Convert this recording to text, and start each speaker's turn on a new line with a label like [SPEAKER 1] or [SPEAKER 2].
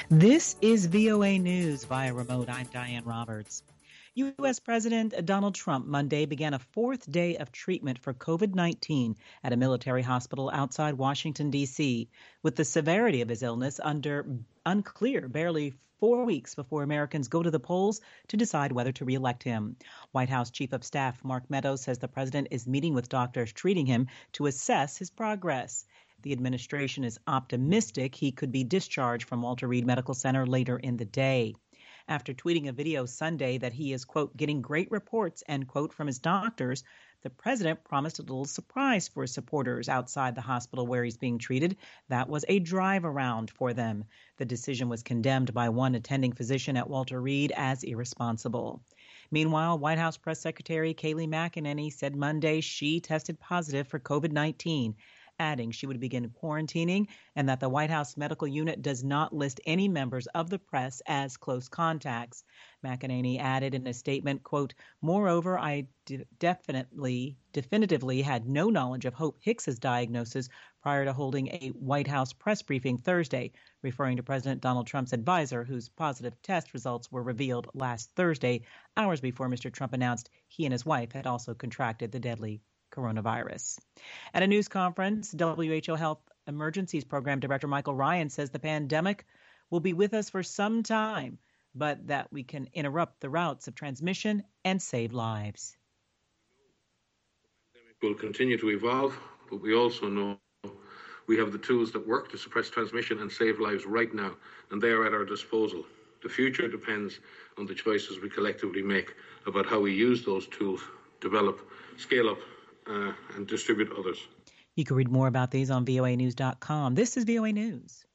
[SPEAKER 1] This is VOA News via remote. I'm Diane Roberts. U.S. President Donald Trump Monday began a fourth day of treatment for COVID-19 at a military hospital outside Washington, D.C., with the severity of his illness unclear barely 4 weeks before Americans go to the polls to decide whether to reelect him. White House Chief of Staff Mark Meadows says the president is meeting with doctors treating him to assess his progress. The administration is optimistic he could be discharged from Walter Reed Medical Center later in the day. After tweeting a video Sunday that he is, quote, getting great reports, end quote, from his doctors, the president promised a little surprise for his supporters outside the hospital where he's being treated. That was a drive around for them. The decision was condemned by one attending physician at Walter Reed as irresponsible. Meanwhile, White House Press Secretary Kayleigh McEnany said Monday she tested positive for COVID-19, adding she would begin quarantining and that the White House medical unit does not list any members of the press as close contacts. McEnany added in a statement, quote, moreover, I definitively had no knowledge of Hope Hicks's diagnosis prior to holding a White House press briefing Thursday, referring to President Donald Trump's advisor, whose positive test results were revealed last Thursday, hours before Mr. Trump announced he and his wife had also contracted the deadly coronavirus. At a news conference, WHO Health Emergencies Program Director Michael Ryan says the pandemic will be with us for some time, but that we can interrupt the routes of transmission and save lives.
[SPEAKER 2] The pandemic will continue to evolve, but we also know we have the tools that work to suppress transmission and save lives right now, and they are at our disposal. The future depends on the choices we collectively make about how we use those tools, develop, scale up, and distribute others.
[SPEAKER 1] You can read more about these on voanews.com. This is VOA News.